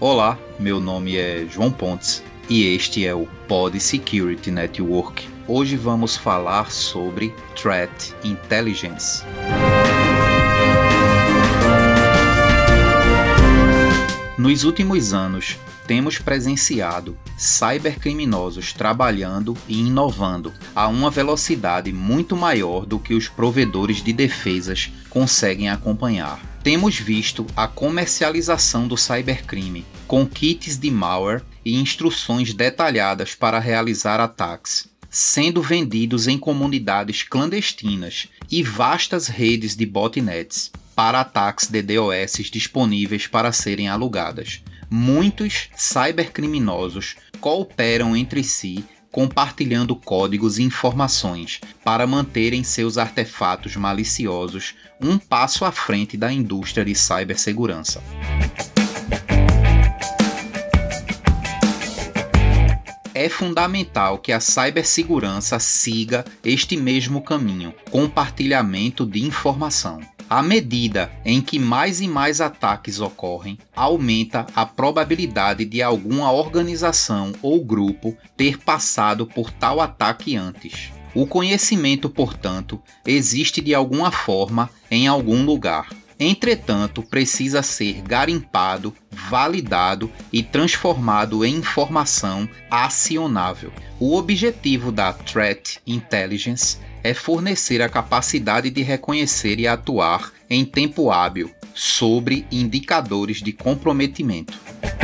Olá, meu nome é João Pontes e este é o Pod Security Network. Hoje vamos falar sobre Threat Intelligence. Nos últimos anos, temos presenciado cybercriminosos trabalhando e inovando a uma velocidade muito maior do que os provedores de defesas conseguem acompanhar. Temos visto a comercialização do cybercrime, com kits de malware e instruções detalhadas para realizar ataques, sendo vendidos em comunidades clandestinas e vastas redes de botnets para ataques de DDoS disponíveis para serem alugadas. Muitos cybercriminosos cooperam entre si, compartilhando códigos e informações para manterem seus artefatos maliciosos um passo à frente da indústria de cibersegurança. É fundamental que a cibersegurança siga este mesmo caminho, compartilhamento de informação. À medida em que mais e mais ataques ocorrem, aumenta a probabilidade de alguma organização ou grupo ter passado por tal ataque antes. O conhecimento, portanto, existe de alguma forma em algum lugar. Entretanto, precisa ser garimpado, validado e transformado em informação acionável. O objetivo da Threat Intelligence é fornecer a capacidade de reconhecer e atuar em tempo hábil sobre indicadores de comprometimento.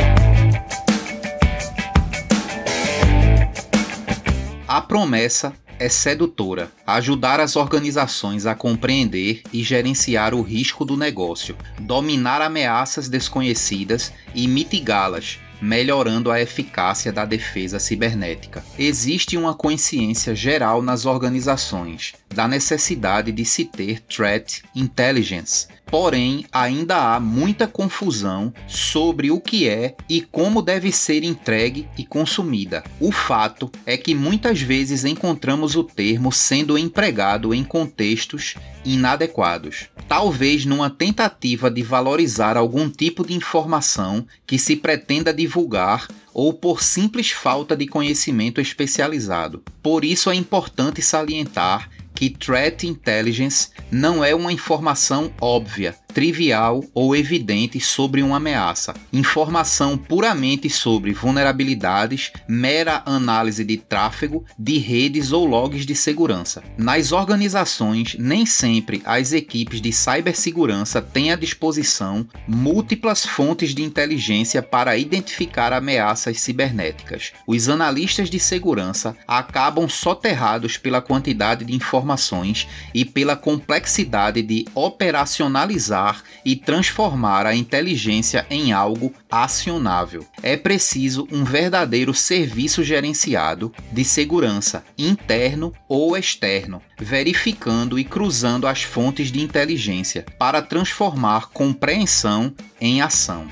A promessa é sedutora: ajudar as organizações a compreender e gerenciar o risco do negócio, dominar ameaças desconhecidas e mitigá-las, melhorando a eficácia da defesa cibernética. Existe uma consciência geral nas organizações da necessidade de se ter Threat Intelligence. Porém, ainda há muita confusão sobre o que é e como deve ser entregue e consumida. O fato é que muitas vezes encontramos o termo sendo empregado em contextos inadequados, talvez numa tentativa de valorizar algum tipo de informação que se pretenda divulgar ou por simples falta de conhecimento especializado. Por isso é importante salientar que Threat Intelligence não é uma informação óbvia, trivial ou evidente sobre uma ameaça. Informação puramente sobre vulnerabilidades, mera análise de tráfego, de redes ou logs de segurança. Nas organizações, nem sempre as equipes de cibersegurança têm à disposição múltiplas fontes de inteligência para identificar ameaças cibernéticas. Os analistas de segurança acabam soterrados pela quantidade de informações e pela complexidade de operacionalizar e transformar a inteligência em algo acionável. É preciso um verdadeiro serviço gerenciado de segurança, interno ou externo, verificando e cruzando as fontes de inteligência para transformar compreensão em ação.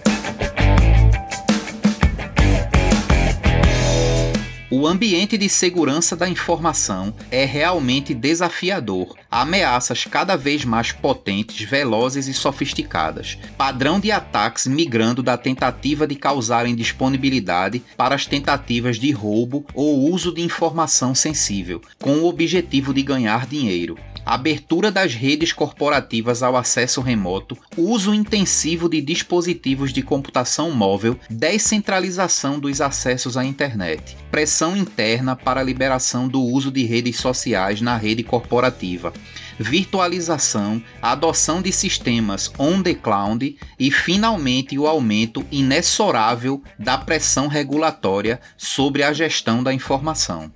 O ambiente de segurança da informação é realmente desafiador. Ameaças cada vez mais potentes, velozes e sofisticadas. Padrão de ataques migrando da tentativa de causar indisponibilidade para as tentativas de roubo ou uso de informação sensível, com o objetivo de ganhar dinheiro. Abertura das redes corporativas ao acesso remoto, uso intensivo de dispositivos de computação móvel, descentralização dos acessos à internet, pressão interna para a liberação do uso de redes sociais na rede corporativa, virtualização, adoção de sistemas on the cloud e, finalmente, o aumento inexorável da pressão regulatória sobre a gestão da informação.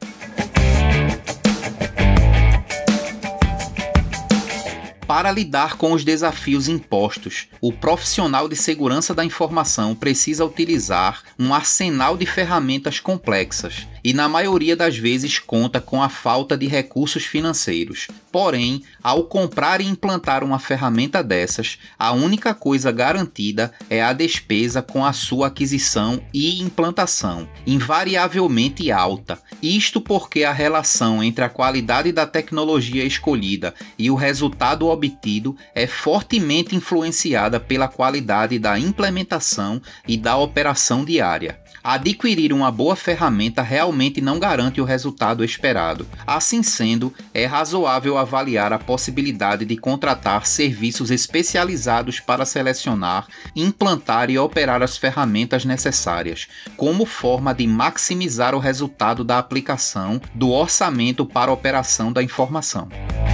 Para lidar com os desafios impostos, o profissional de segurança da informação precisa utilizar um arsenal de ferramentas complexas e na maioria das vezes conta com a falta de recursos financeiros. Porém, ao comprar e implantar uma ferramenta dessas, a única coisa garantida é a despesa com a sua aquisição e implantação, invariavelmente alta. Isto porque a relação entre a qualidade da tecnologia escolhida e o resultado obtido é fortemente influenciada pela qualidade da implementação e da operação diária. Adquirir uma boa ferramenta realmente não garante o resultado esperado. Assim sendo, é razoável avaliar a possibilidade de contratar serviços especializados para selecionar, implantar e operar as ferramentas necessárias, como forma de maximizar o resultado da aplicação do orçamento para a operação da informação.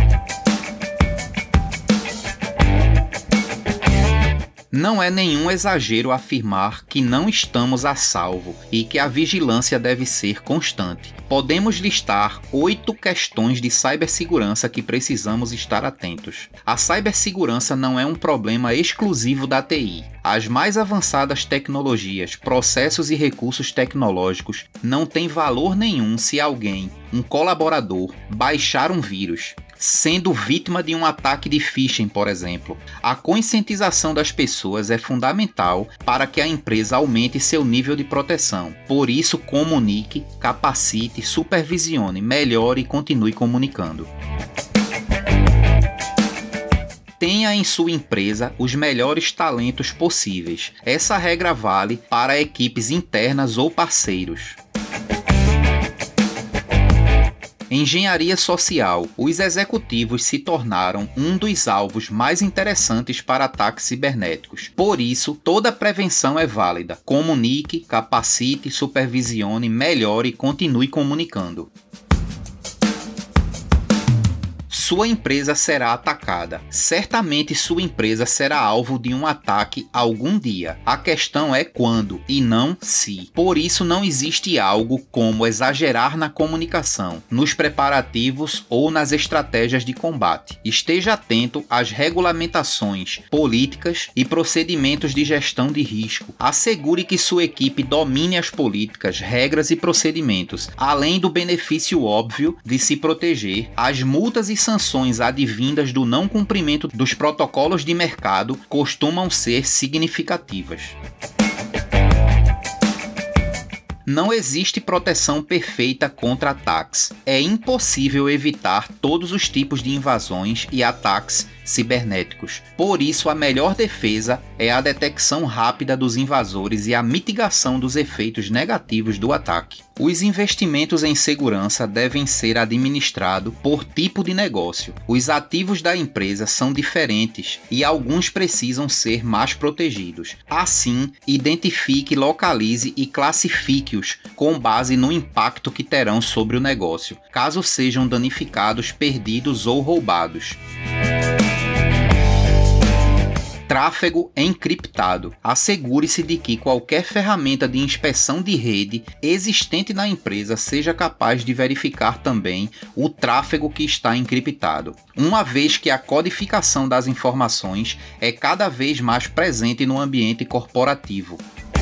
Não é nenhum exagero afirmar que não estamos a salvo e que a vigilância deve ser constante. Podemos listar 8 questões de cibersegurança que precisamos estar atentos. A cibersegurança não é um problema exclusivo da TI. As mais avançadas tecnologias, processos e recursos tecnológicos não têm valor nenhum se alguém, um colaborador, baixar um vírus, sendo vítima de um ataque de phishing, por exemplo. A conscientização das pessoas é fundamental para que a empresa aumente seu nível de proteção. Por isso, comunique, capacite, supervisione, melhore e continue comunicando. Tenha em sua empresa os melhores talentos possíveis. Essa regra vale para equipes internas ou parceiros. Engenharia social. Os executivos se tornaram um dos alvos mais interessantes para ataques cibernéticos. Por isso, toda prevenção é válida. Comunique, capacite, supervisione, melhore e continue comunicando. Sua empresa será atacada. Certamente sua empresa será alvo de um ataque algum dia. A questão é quando e não se. Por isso não existe algo como exagerar na comunicação, nos preparativos ou nas estratégias de combate. Esteja atento às regulamentações, políticas e procedimentos de gestão de risco. Assegure que sua equipe domine as políticas, regras e procedimentos, além do benefício óbvio de se proteger. As multas e sanções advindas do não cumprimento dos protocolos de mercado costumam ser significativas. Não existe proteção perfeita contra ataques. É impossível evitar todos os tipos de invasões e ataques cibernéticos. Por isso, a melhor defesa é a detecção rápida dos invasores e a mitigação dos efeitos negativos do ataque. Os investimentos em segurança devem ser administrados por tipo de negócio. Os ativos da empresa são diferentes e alguns precisam ser mais protegidos. Assim, identifique, localize e classifique-os com base no impacto que terão sobre o negócio, caso sejam danificados, perdidos ou roubados. Tráfego encriptado. Assegure-se de que qualquer ferramenta de inspeção de rede existente na empresa seja capaz de verificar também o tráfego que está encriptado, uma vez que a codificação das informações é cada vez mais presente no ambiente corporativo.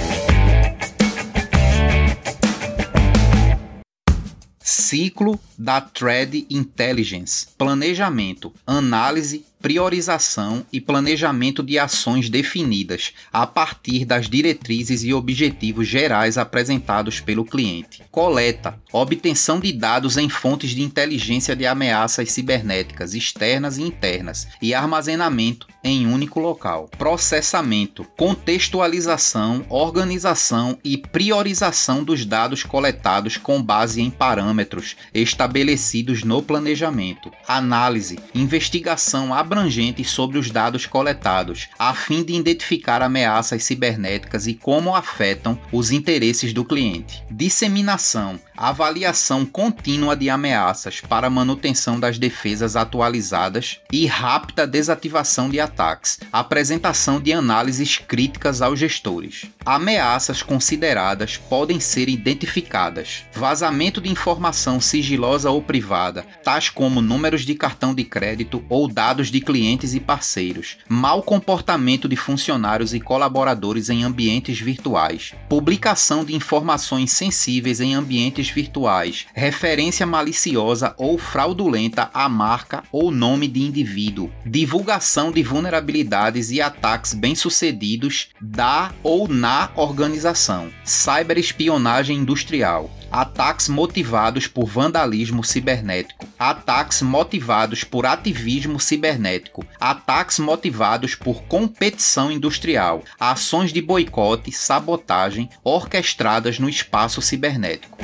Ciclo da Threat Intelligence: planejamento, análise, priorização e planejamento de ações definidas a partir das diretrizes e objetivos gerais apresentados pelo cliente. Coleta, obtenção de dados em fontes de inteligência de ameaças cibernéticas externas e internas e armazenamento em único local. Processamento, contextualização, organização e priorização dos dados coletados com base em parâmetros estabelecidos no planejamento. Análise, investigação abrangente sobre os dados coletados, a fim de identificar ameaças cibernéticas e como afetam os interesses do cliente. Disseminação, avaliação contínua de ameaças para manutenção das defesas atualizadas e rápida desativação de ataques. Apresentação de análises críticas aos gestores. Ameaças consideradas podem ser identificadas. Vazamento de informação sigilosa ou privada, tais como números de cartão de crédito ou dados de clientes e parceiros, mau comportamento de funcionários e colaboradores em ambientes virtuais, publicação de informações sensíveis em ambientes virtuais, referência maliciosa ou fraudulenta à marca ou nome de indivíduo, divulgação de vulnerabilidades e ataques bem-sucedidos da ou na organização, cyberespionagem industrial, ataques motivados por vandalismo cibernético, ataques motivados por ativismo cibernético, ataques motivados por competição industrial, ações de boicote, sabotagem orquestradas no espaço cibernético.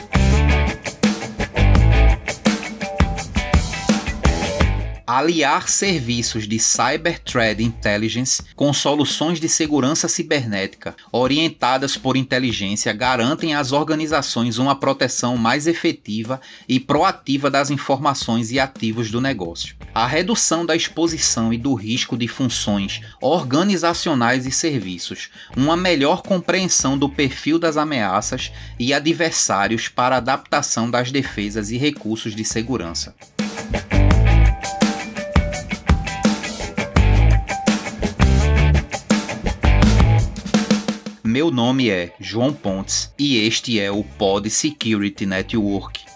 Aliar serviços de Cyber Threat Intelligence com soluções de segurança cibernética orientadas por inteligência garantem às organizações uma proteção mais efetiva e proativa das informações e ativos do negócio. A redução da exposição e do risco de funções organizacionais e serviços, uma melhor compreensão do perfil das ameaças e adversários para a adaptação das defesas e recursos de segurança. Meu nome é João Pontes e este é o Pod Security Network.